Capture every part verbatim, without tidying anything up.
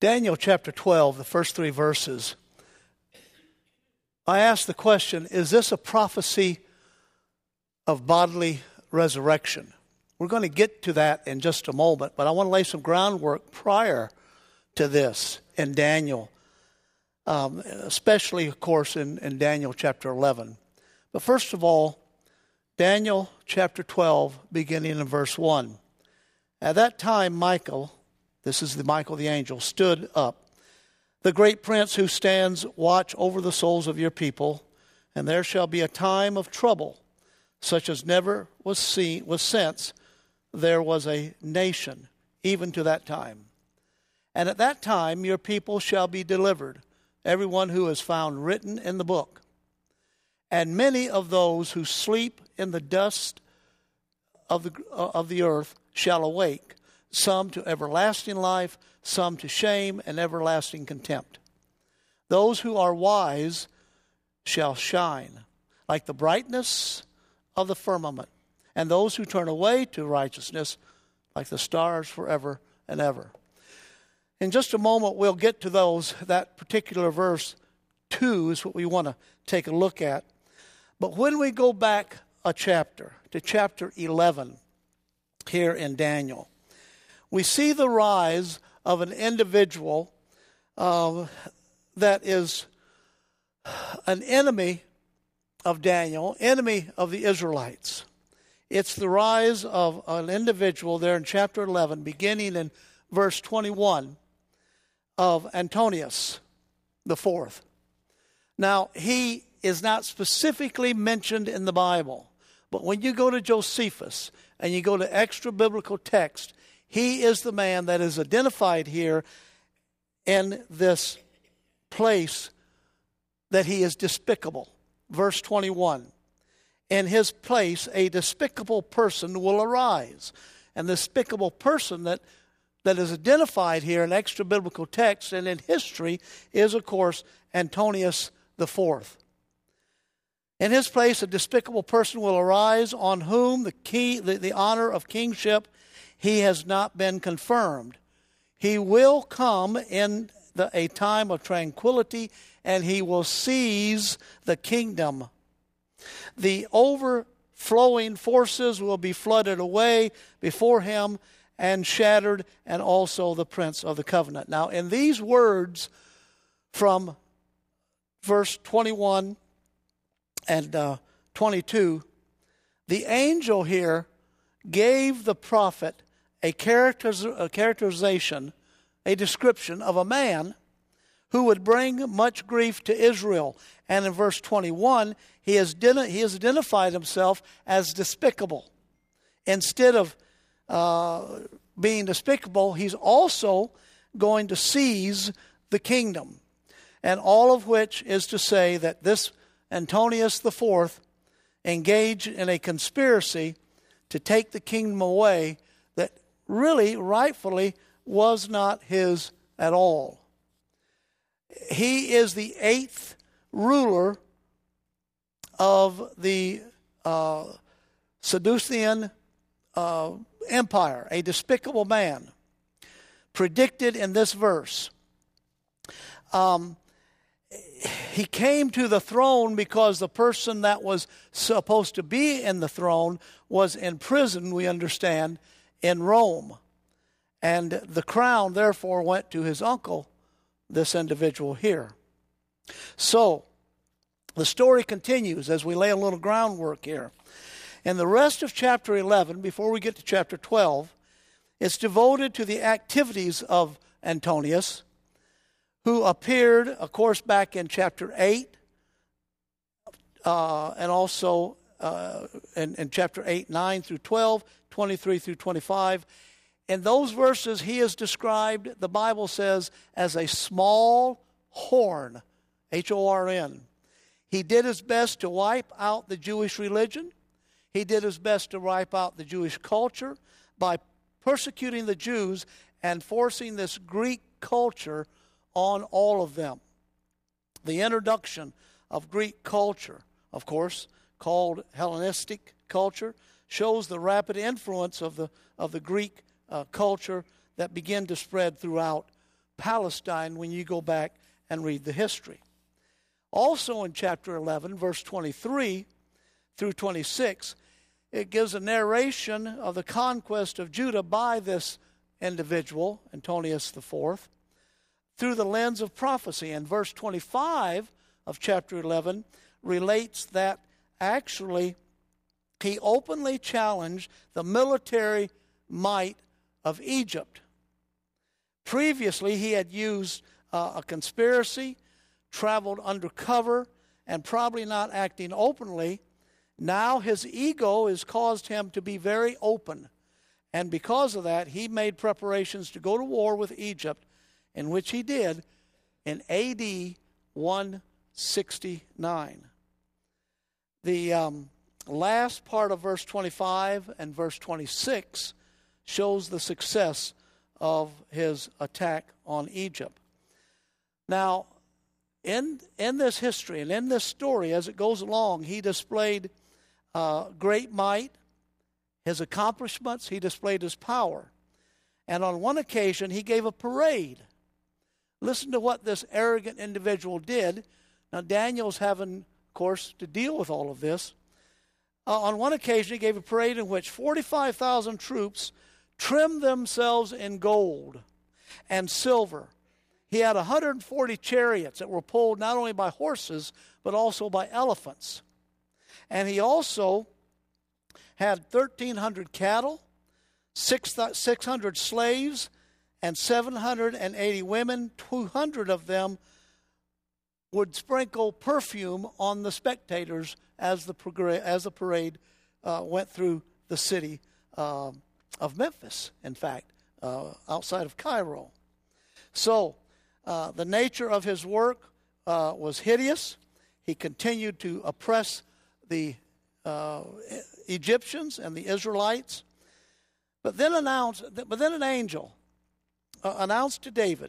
Daniel chapter twelve, the first three verses, I ask the question, is this a prophecy of bodily resurrection? We're going to get to that in just a moment, but I want to lay some groundwork prior to this in Daniel, um, especially, of course, in, in Daniel chapter eleven. But first of all, Daniel chapter twelve, beginning in verse one. At that time, Michael, this is the Michael the angel, stood up, the great prince who stands watch over the souls of your people, and there shall be a time of trouble, such as never was seen was since there was a nation, even to that time. And at that time your people shall be delivered, everyone who is found written in the book. And many of those who sleep in the dust of the of the earth shall awake, some to everlasting life, some to shame and everlasting contempt. Those who are wise shall shine like the brightness of the firmament, and those who turn away to righteousness like the stars forever and ever. In just a moment, we'll get to those. That particular verse two is what we want to take a look at. But when we go back a chapter, to chapter eleven here in Daniel, we see the rise of an individual uh, that is an enemy of Daniel, enemy of the Israelites. It's the rise of an individual there in chapter eleven, beginning in verse twenty-one, of Antonius the fourth. Now, he is not specifically mentioned in the Bible, but when you go to Josephus and you go to extra biblical text, he is the man that is identified here in this place that he is despicable. Verse twenty-one, in his place a despicable person will arise. And the despicable person that, that is identified here in extra biblical text and in history is, of course, Antonius the fourth. In his place a despicable person will arise, on whom the key, the, the honor of kingship he has not been confirmed. He will come in the, a time of tranquility, and he will seize the kingdom. The overflowing forces will be flooded away before him and shattered, and also the prince of the covenant. Now, in these words from verse twenty-one and uh, twenty-two, the angel here gave the prophet a, characteriz- a characterization, a description of a man who would bring much grief to Israel. And in verse twenty-one, he has, den- he has identified himself as despicable. Instead of uh, being despicable, he's also going to seize the kingdom. And all of which is to say that this Antonius the fourth engaged in a conspiracy to take the kingdom away that really, rightfully, was not his at all. He is the eighth ruler of the uh, Seleucian uh, Empire, a despicable man, predicted in this verse. Um, he came to the throne because the person that was supposed to be in the throne was in prison, we understand, in Rome. And the crown, therefore, went to his uncle, this individual here. So, the story continues as we lay a little groundwork here. And the rest of chapter eleven, before we get to chapter twelve, is devoted to the activities of Antonius, who appeared, of course, back in chapter eight, uh, and also uh, in, in chapter eight, nine through twelve, twenty-three through twenty-five. In those verses, he is described, the Bible says, as a small horn, H O R N. He did his best to wipe out the Jewish religion. He did his best to wipe out the Jewish culture by persecuting the Jews and forcing this Greek culture on all of them. The introduction of Greek culture, of course, called Hellenistic culture, shows the rapid influence of the of the Greek uh, culture that began to spread throughout Palestine when you go back and read the history. Also in chapter eleven, verse twenty-three through twenty-six, it gives a narration of the conquest of Judah by this individual, Antonius the Fourth, through the lens of prophecy. And verse twenty-five of chapter eleven relates that actually he openly challenged the military might of Egypt. Previously, he had used uh, a conspiracy, traveled undercover, and probably not acting openly. Now his ego has caused him to be very open. And because of that, he made preparations to go to war with Egypt, in which he did in A D one sixty-nine. The um, last part of verse twenty-five and verse twenty-six shows the success of his attack on Egypt. Now, in, in this history and in this story, as it goes along, he displayed uh, great might, his accomplishments, he displayed his power. And on one occasion, he gave a parade. Listen to what this arrogant individual did. Now, Daniel's having, of course, to deal with all of this. Uh, on one occasion, he gave a parade in which forty-five thousand troops trimmed themselves in gold and silver. He had one hundred forty chariots that were pulled not only by horses, but also by elephants. And he also had thirteen hundred cattle, six hundred slaves, and seven hundred eighty women. two hundred of them would sprinkle perfume on the spectators as the, as the parade uh, went through the city uh, of Memphis, in fact, uh, outside of Cairo. So uh, the nature of his work uh, was hideous. He continued to oppress the uh, Egyptians and the Israelites. But then announced, but then an angel uh, announced to David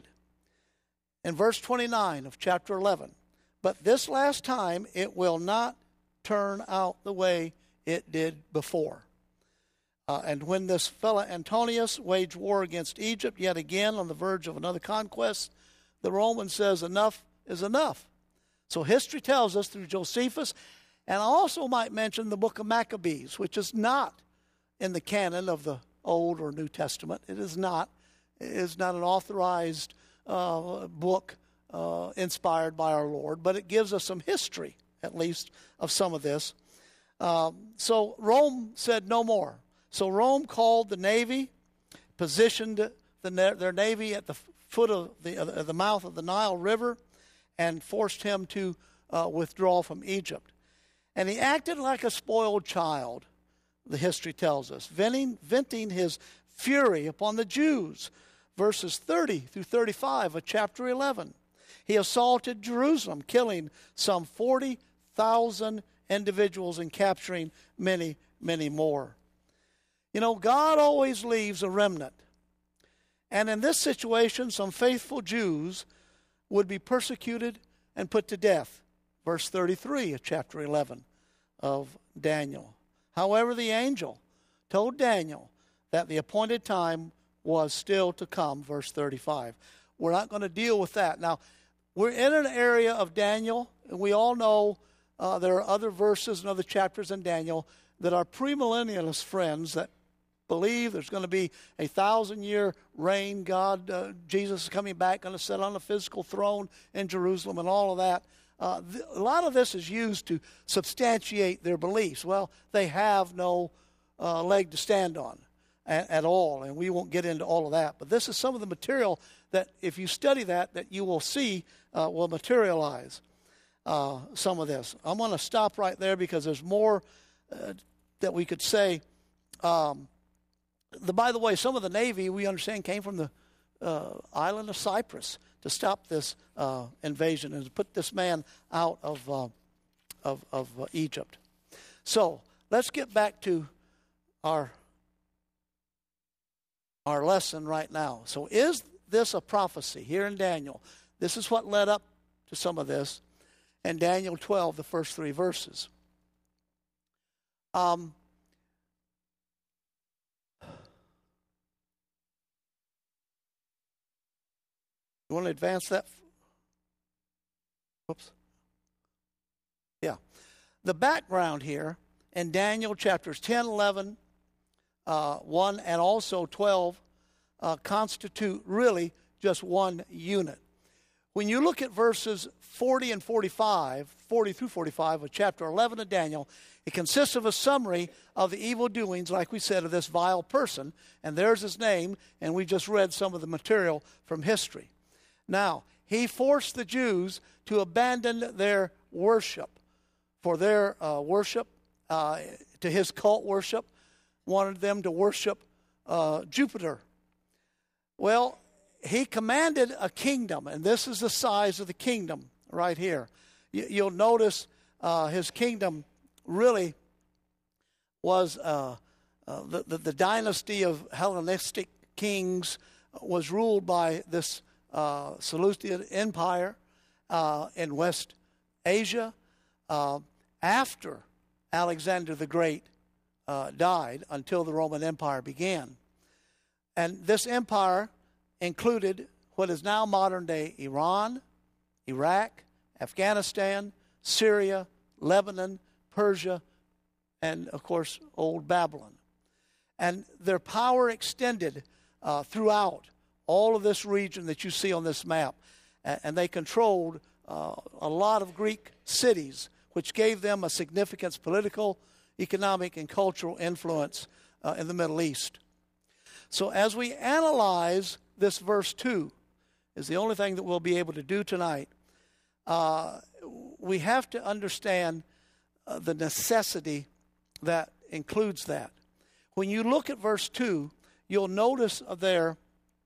in verse twenty-nine of chapter eleven, "But this last time it will not turn out the way it did before." Uh, and when this fellow Antonius waged war against Egypt, yet again on the verge of another conquest, the Roman says enough is enough. So history tells us through Josephus, and I also might mention the book of Maccabees, which is not in the canon of the Old or New Testament. It is not. It is not an authorized uh, book uh, inspired by our Lord, but it gives us some history, at least, of some of this. Um, so Rome said no more. So Rome called the navy, positioned the, their navy at the foot of the, uh, the mouth of the Nile River, and forced him to uh, withdraw from Egypt. And he acted like a spoiled child, the history tells us, venting, venting his fury upon the Jews. Verses thirty through thirty-five of chapter eleven. He assaulted Jerusalem, killing some forty thousand individuals and capturing many, many more. You know, God always leaves a remnant. And in this situation, some faithful Jews would be persecuted and put to death. Verse thirty-three of chapter eleven of Daniel. However, the angel told Daniel that the appointed time was still to come. Verse thirty-five. We're not going to deal with that. Now, we're in an area of Daniel, and we all know uh, there are other verses and other chapters in Daniel that our premillennialist friends that believe there's going to be a thousand-year reign. God, uh, Jesus is coming back, going to sit on a physical throne in Jerusalem and all of that. Uh, th- a lot of this is used to substantiate their beliefs. Well, they have no uh, leg to stand on at, at all, and we won't get into all of that. But this is some of the material that, if you study that, that you will see uh, will materialize uh, some of this. I'm going to stop right there because there's more uh, that we could say. Um, The, by the way, some of the Navy, we understand, came from the uh, island of Cyprus to stop this uh, invasion and to put this man out of, uh, of, of uh, Egypt. So let's get back to our, our lesson right now. So is this a prophecy here in Daniel? This is what led up to some of this in Daniel twelve, the first three verses. Um. You want to advance that? Whoops. Yeah. The background here in Daniel chapters ten, eleven, uh, one, and also twelve uh, constitute really just one unit. When you look at verses forty and forty-five, forty through forty-five of chapter eleven of Daniel, it consists of a summary of the evil doings, like we said, of this vile person. And there's his name, and we just read some of the material from history. Now, he forced the Jews to abandon their worship. For their uh, worship, uh, to his cult worship, wanted them to worship uh, Jupiter. Well, he commanded a kingdom, and this is the size of the kingdom right here. You, you'll notice uh, his kingdom really was uh, uh, the, the, the dynasty of Hellenistic kings was ruled by this uh, Seleucid Empire uh, in West Asia. Uh, after Alexander the Great uh, died until the Roman Empire began. And this empire included what is now modern-day Iran, Iraq, Afghanistan, Syria, Lebanon, Persia, and, of course, Old Babylon. And their power extended uh, throughout all of this region that you see on this map. And, and they controlled uh, a lot of Greek cities, which gave them a significant political, economic, and cultural influence uh, in the Middle East. So as we analyze this verse two, is the only thing that we'll be able to do tonight, uh, we have to understand uh, the necessity that includes that. When you look at verse two, you'll notice there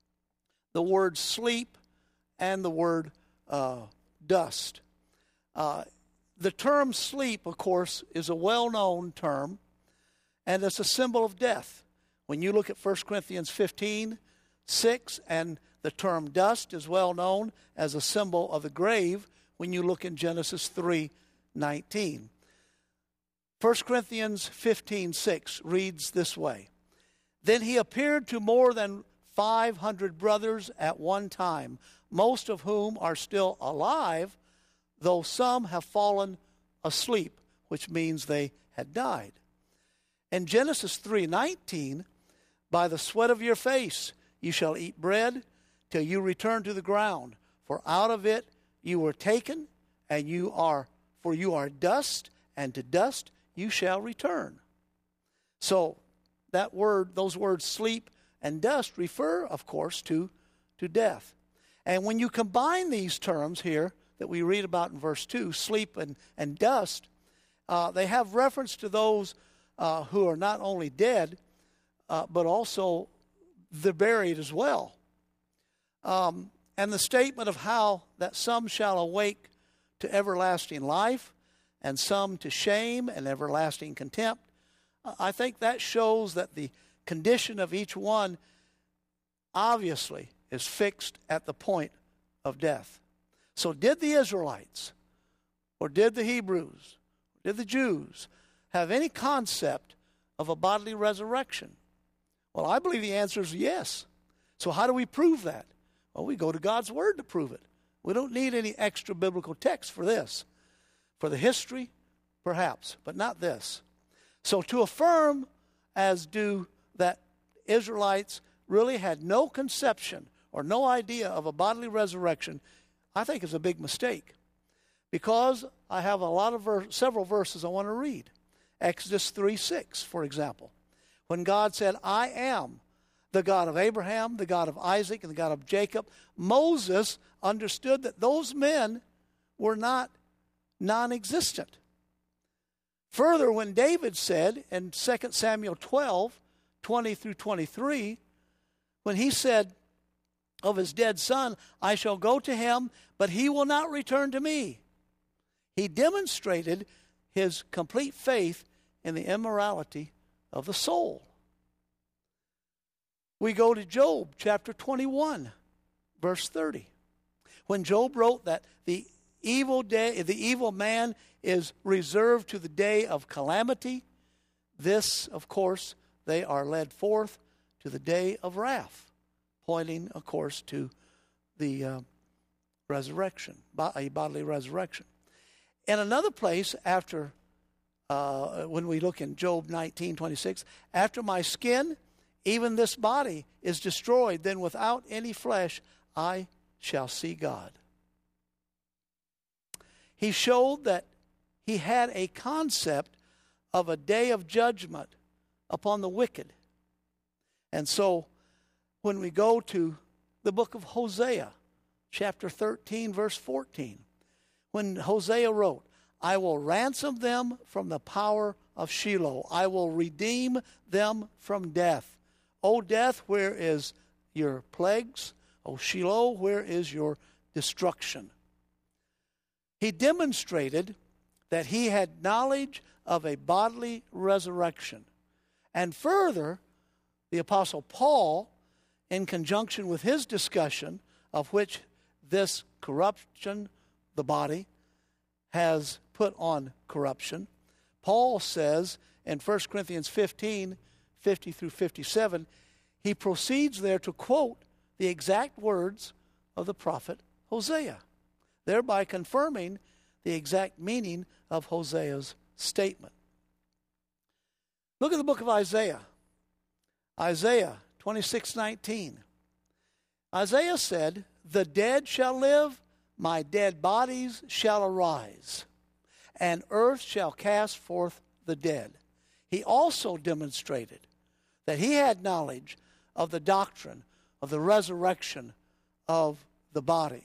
the word sleep and the word uh, dust. Uh, the term sleep, of course, is a well-known term, and it's a symbol of death. When you look at First Corinthians fifteen, six, and the term dust is well known as a symbol of the grave when you look in Genesis three nineteen. First Corinthians fifteen, six reads this way: Then he appeared to more than five hundred brothers at one time, most of whom are still alive, though some have fallen asleep, which means they had died. In Genesis three nineteen, by the sweat of your face you shall eat bread till you return to the ground, for out of it you were taken, and you are, for you are dust, and to dust you shall return. So that word, those words sleep and dust refer, of course, to, to death. And when you combine these terms here that we read about in verse two, sleep and, and dust, uh, they have reference to those uh, who are not only dead, uh, but also they're buried as well. Um, and the statement of how that some shall awake to everlasting life and some to shame and everlasting contempt, I think that shows that the condition of each one obviously is fixed at the point of death. So did the Israelites, or did the Hebrews, did the Jews have any concept of a bodily resurrection? Well, I believe the answer is yes. So how do we prove that? Well, we go to God's Word to prove it. We don't need any extra biblical text for this. For the history, perhaps, but not this. So to affirm, as do that Israelites really had no conception or no idea of a bodily resurrection, I think is a big mistake. Because I have a lot of ver- several verses I want to read. Exodus three six, for example. When God said, I am the God of Abraham, the God of Isaac, and the God of Jacob, Moses understood that those men were not non-existent. Further, when David said in Second Samuel twelve, twenty through twenty-three, when he said of his dead son, I shall go to him, but he will not return to me, he demonstrated his complete faith in the immorality of the soul. We go to Job chapter twenty-one, verse thirty. When Job wrote that the evil day, the evil man is reserved to the day of calamity, this, of course, they are led forth to the day of wrath, pointing, of course, to the uh, resurrection, a bodily resurrection. In another place, after uh, when we look in Job nineteen twenty-six, after my skin, even this body, is destroyed, then without any flesh I shall see God. He showed that he had a concept of a day of judgment upon the wicked. And so when we go to the book of Hosea, chapter thirteen, verse fourteen, when Hosea wrote, I will ransom them from the power of Sheol. I will redeem them from death. O death, where is your plagues? O Sheol, where is your destruction? He demonstrated that he had knowledge of a bodily resurrection. And further, the Apostle Paul, in conjunction with his discussion of which this corruption, the body, has put on corruption, Paul says in First Corinthians fifteen, fifty through fifty-seven, he proceeds there to quote the exact words of the prophet Hosea, thereby confirming the exact meaning of Hosea's statement. Look at the book of Isaiah. Isaiah twenty-six nineteen. Isaiah said, the dead shall live, my dead bodies shall arise, and earth shall cast forth the dead. He also demonstrated that he had knowledge of the doctrine of the resurrection of the body.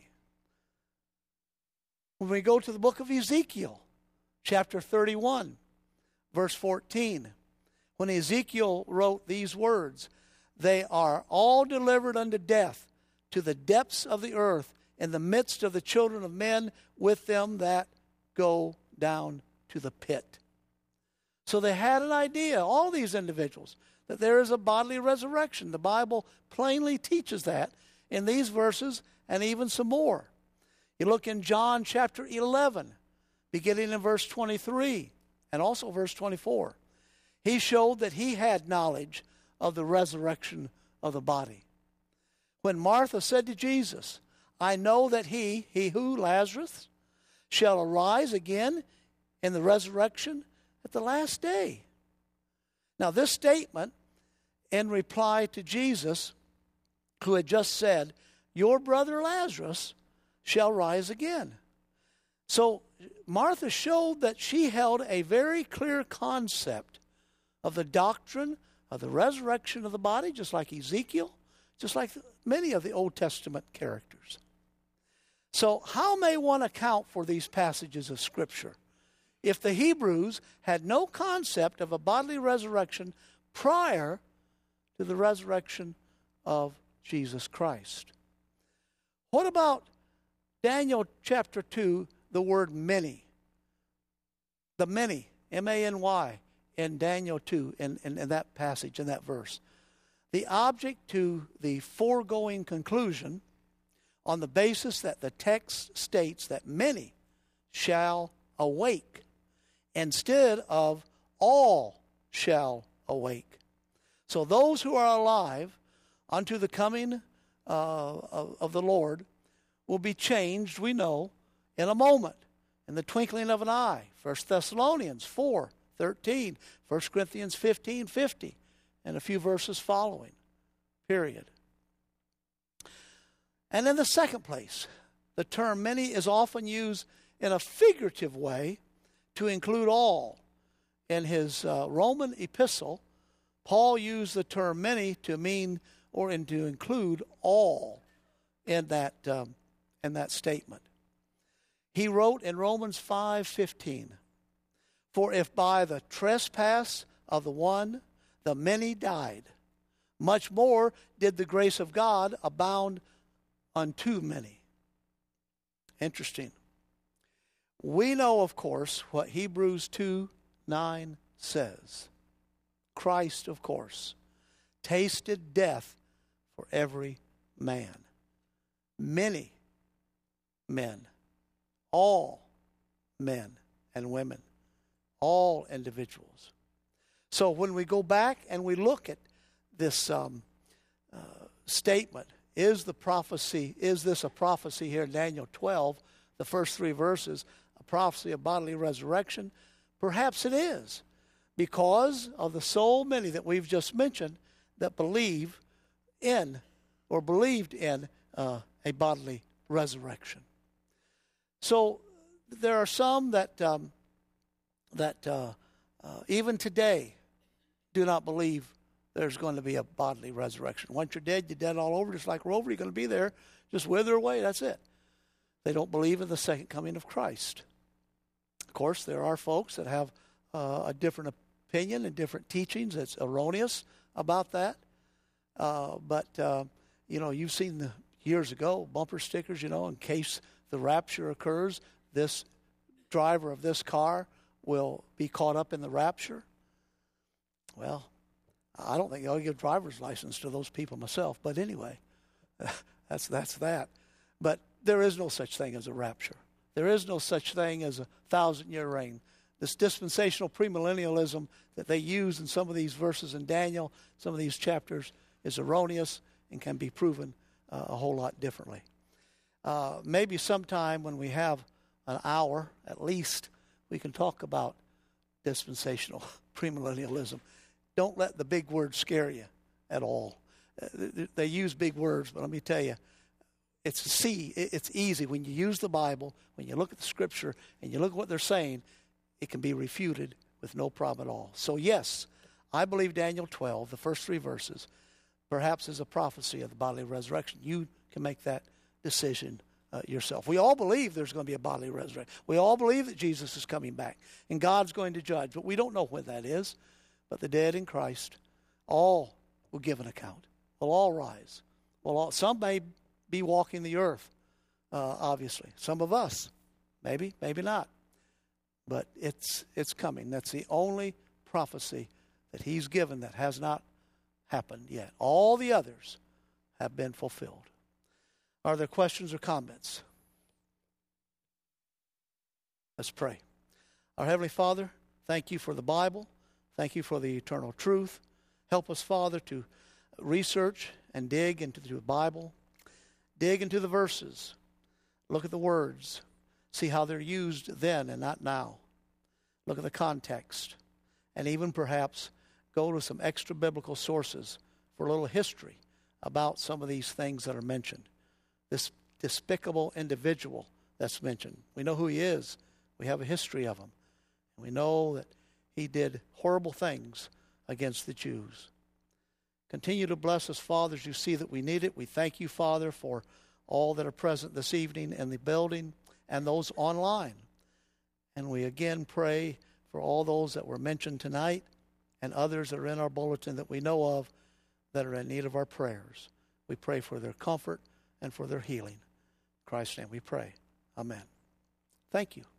When we go to the book of Ezekiel, chapter thirty-one, verse fourteen, when Ezekiel wrote these words, they are all delivered unto death to the depths of the earth, in the midst of the children of men, with them that go down to the pit. So they had an idea, all these individuals, that there is a bodily resurrection. The Bible plainly teaches that in these verses and even some more. You look in John chapter eleven, beginning in verse twenty-three, and also verse twenty-four. He showed that he had knowledge of the resurrection of the body. When Martha said to Jesus, I know that he, he who, Lazarus, shall arise again in the resurrection at the last day. Now this statement, in reply to Jesus, who had just said, your brother Lazarus shall rise again. So Martha showed that she held a very clear concept of the doctrine of the resurrection of the body, just like Ezekiel, just like many of the Old Testament characters. So how may one account for these passages of Scripture if the Hebrews had no concept of a bodily resurrection prior to the resurrection of Jesus Christ? What about Daniel chapter two, the word many? The many, M A N Y, in Daniel two, in, in, in that passage, in that verse. The object to the foregoing conclusion on the basis that the text states that many shall awake instead of all shall awake. So those who are alive unto the coming uh, of, of the Lord will be changed, we know, in a moment, in the twinkling of an eye. First Thessalonians four thirteen, First Corinthians fifteen fifty, and a few verses following, period. And in the second place, the term many is often used in a figurative way to include all. In his uh, Roman epistle, Paul used the term many to mean or in, to include all in that, um, in that statement. He wrote in Romans five fifteen, for if by the trespass of the one the many died, much more did the grace of God abound unto many. Interesting. We know, of course, what Hebrews two nine says. Christ, of course, tasted death for every man. Many men, all men and women, all individuals. So when we go back and we look at this um, uh, statement is the prophecy, is this a prophecy here in Daniel twelve, the first three verses, a prophecy of bodily resurrection? Perhaps it is, because of the so many that we've just mentioned that believe in or believed in uh, a bodily resurrection. So there are some that um, that uh, uh, even today do not believe there's going to be a bodily resurrection. Once you're dead, you're dead all over. Just like Rover, you're going to be there. Just wither away. That's it. They don't believe in the second coming of Christ. Of course, there are folks that have uh, a different opinion and different teachings that's erroneous about that. Uh, but, uh, you know, you've seen the years ago bumper stickers, you know, in case the rapture occurs, this driver of this car will be caught up in the rapture. Well, I don't think I'll give driver's license to those people myself. But anyway, that's that's that. But there is no such thing as a rapture. There is no such thing as a thousand-year reign. This dispensational premillennialism that they use in some of these verses in Daniel, some of these chapters, is erroneous and can be proven uh, a whole lot differently. Uh, maybe sometime when we have an hour, at least, we can talk about dispensational premillennialism. Don't let the big words scare you at all. Uh, they use big words, but let me tell you, it's see, it's easy. When you use the Bible, when you look at the Scripture, and you look at what they're saying, it can be refuted with no problem at all. So yes, I believe Daniel twelve, the first three verses, perhaps is a prophecy of the bodily resurrection. You can make that decision uh, yourself. We all believe there's going to be a bodily resurrection. We all believe that Jesus is coming back, and God's going to judge, but we don't know when that is. But the dead in Christ, all will give an account. Will all rise. Well, all, some may be walking the earth, uh, obviously. Some of us, maybe, maybe not. But it's it's coming. That's the only prophecy that he's given that has not happened yet. All the others have been fulfilled. Are there questions or comments? Let's pray. Our Heavenly Father, thank you for the Bible. Thank you for the eternal truth. Help us, Father, to research and dig into the Bible. Dig into the verses. Look at the words. See how they're used then and not now. Look at the context. And even perhaps go to some extra biblical sources for a little history about some of these things that are mentioned. This despicable individual that's mentioned. We know who he is. We have a history of him. We know that he did horrible things against the Jews. Continue to bless us, Father, as you see that we need it. We thank you, Father, for all that are present this evening in the building and those online. And we again pray for all those that were mentioned tonight and others that are in our bulletin that we know of that are in need of our prayers. We pray for their comfort and for their healing. In Christ's name we pray. Amen. Thank you.